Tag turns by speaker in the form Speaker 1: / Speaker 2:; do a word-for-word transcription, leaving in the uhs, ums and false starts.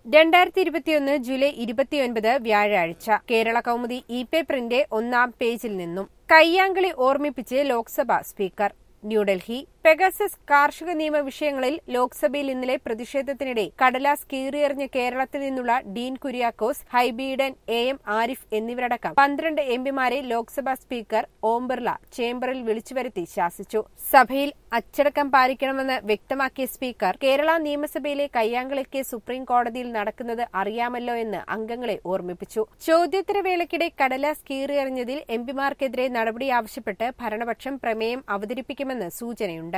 Speaker 1: രണ്ടായിരത്തി ഇരുപത്തിയൊന്ന് ജൂലൈ ഇരുപത്തിയൊൻപത് വ്യാഴാഴ്ച കേരള കൗമുദി ഇ പേപ്പറിന്റെ ഒന്നാം പേജിൽ നിന്നും കയ്യാങ്കളി ഓർമ്മിപ്പിച്ച് ലോക്സഭാ സ്പീക്കർ ന്യൂഡൽഹി. പെഗസസ് കാർഷിക നിയമ വിഷയങ്ങളിൽ ലോക്സഭയിൽ ഇന്നലെ പ്രതിഷേധത്തിനിടെ കടലാസ് കീറിയെറിഞ്ഞ കേരളത്തിൽ നിന്നുള്ള ഡീൻ കുര്യാക്കോസ്, ഹൈബി ഈഡൻ, എ എം ആരിഫ് എന്നിവരടക്കം പന്ത്രണ്ട് എംപിമാരെ ലോക്സഭാ സ്പീക്കർ ഓം ബിർള ചേംബറിൽ വിളിച്ചുവരുത്തി ശാസിച്ചു. സഭയിൽ അച്ചടക്കം പാലിക്കണമെന്ന് വ്യക്തമാക്കിയ സ്പീക്കർ, കേരള നിയമസഭയിലെ കയ്യാങ്കളിക്ക് സുപ്രീം കോടതിയിൽ നടക്കുന്നത് അറിയാമല്ലോ എന്ന് അംഗങ്ങളെ ഓർമ്മിപ്പിച്ചു. ചോദ്യോത്തരവേളയ്ക്കിടെ കടലാസ് കീറിയെറിഞ്ഞതിൽ എംപിമാർക്കെതിരെ നടപടി ആവശ്യപ്പെട്ട് ഭരണപക്ഷം പ്രമേയം അവതരിപ്പിക്കുമെന്ന് സൂചനയുണ്ട്.